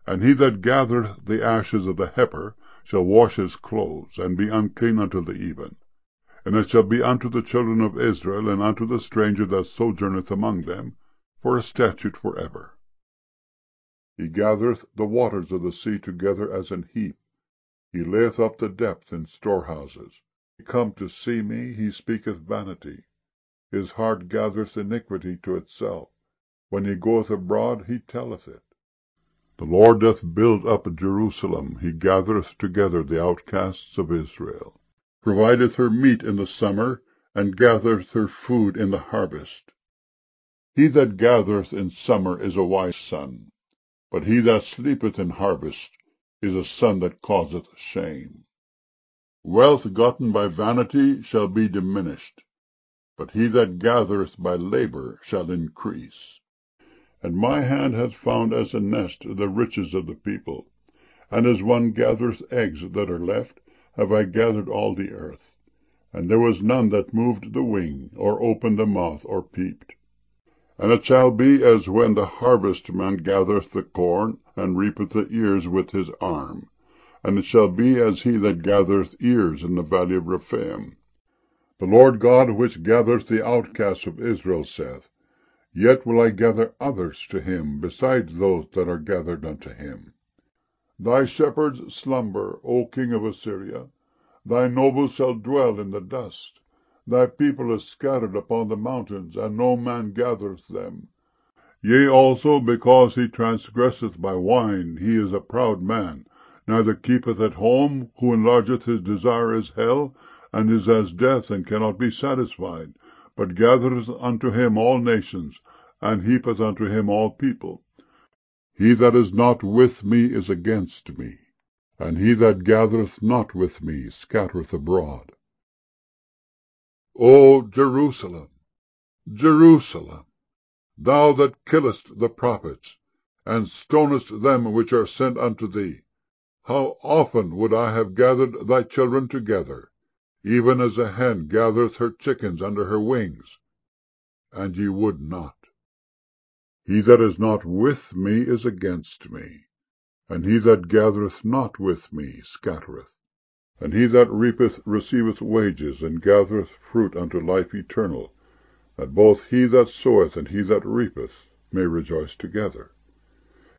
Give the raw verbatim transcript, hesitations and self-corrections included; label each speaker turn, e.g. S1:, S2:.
S1: And he that gathereth the ashes of the heifer shall wash his clothes, and be unclean until the even. And it shall be unto the children of Israel, and unto the stranger that sojourneth among them, for a statute for ever. He gathereth the waters of the sea together as an heap. He layeth up the depth in storehouses. He come to see me, he speaketh vanity. His heart gathereth iniquity to itself. When he goeth abroad, he telleth it. The Lord doth build up Jerusalem. He gathereth together the outcasts of Israel. Provideth her meat in the summer, and gathereth her food in the harvest. He that gathereth in summer is a wise son, but he that sleepeth in harvest is a son that causeth shame. Wealth gotten by vanity shall be diminished, but he that gathereth by labor shall increase. And my hand hath found as a nest the riches of the people, and as one gathereth eggs that are left, have I gathered all the earth. And there was none that moved the wing, or opened the mouth, or peeped. And it shall be as when the harvestman gathereth the corn, and reapeth the ears with his arm. And it shall be as he that gathereth ears in the valley of Rephaim. The Lord God which gathereth the outcasts of Israel saith, Yet will I gather others to him, besides those that are gathered unto him. Thy shepherds slumber, O king of Assyria. Thy nobles shall dwell in the dust. Thy people is scattered upon the mountains, and no man gathereth them. Yea, also, because he transgresseth by wine, he is a proud man, neither keepeth at home, who enlargeth his desire is hell, and is as death, and cannot be satisfied, but gathereth unto him all nations, and heapeth unto him all people. He that is not with me is against me, and he that gathereth not with me scattereth abroad. O Jerusalem, Jerusalem, thou that killest the prophets, and stonest them which are sent unto thee, how often would I have gathered thy children together, even as a hen gathereth her chickens under her wings, and ye would not. He that is not with me is against me, and he that gathereth not with me scattereth. And he that reapeth receiveth wages, and gathereth fruit unto life eternal, that both he that soweth and he that reapeth may rejoice together.